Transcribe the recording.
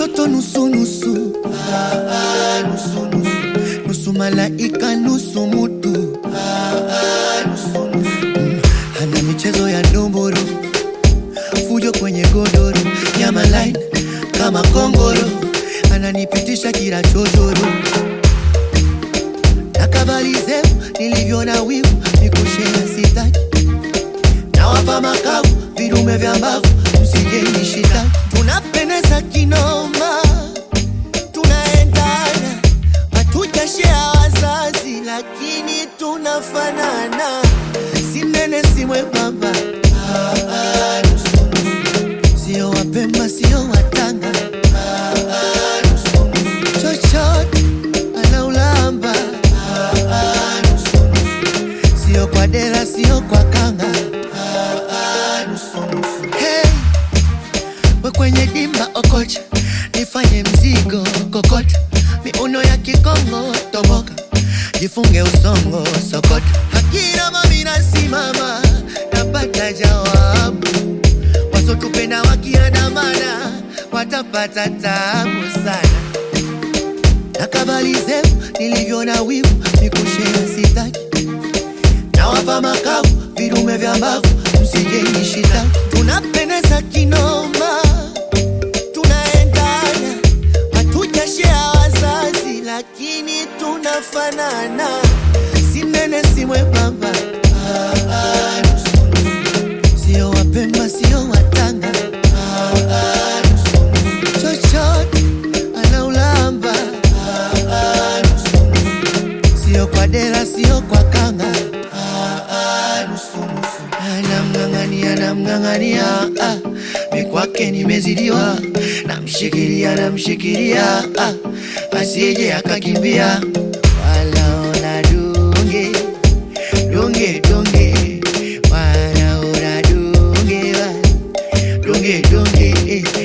Toto nusu nusu, nusu nusu, nusu malaika nusu mutu, nusu nusu. Hana michezo ya ndomboro, fujo kwenye godoro, nyama line kama kongoro, ananipitisha kila chochoro. Nakabali zemu, nilivyo na wivu, nikushea sitaki. Nawapa makavu, vidume vya mbavu, msije nishitaki. Tunapendeza kinoma, tunaendana, hatujashare wazazi, lakini tunafanana. Si mnene si mwembamba, nusu nusu. Sio wapemba sio watanga, nusu nusu. Chochote anaulamba, nusu nusu. Sio kwa dela sio kwa kanga, nusu nusu. Hey, we kwenye dimba okocha, nifanye mzigo kokota. Miuno ya kikongo toboka, jifunge usongo sokota. Hakina mami nasimama, napata jawabu. Wasotupenda wakiandamana, watapata tabu sana. Nakabali zemu, nilivyo na wivu, nikushea sitaki. Nawapa makavu, vidume vya mbavu, msije nishitaki. Tunapendeza kinoma, tunaendana, hatujashare wazazi, lakini tunafanana. Si mnene si mwembamba, nusu nusu. Sio wapemba sio watanga, nusu nusu. Chochote anaulamba, nusu nusu. Sio kwa dela sio kwa kanga, nusu nusu. Namngangania, mikwake nimezidiwa. Namshikilia, asije akakimbia. Walaona dunge, wanaona dunge,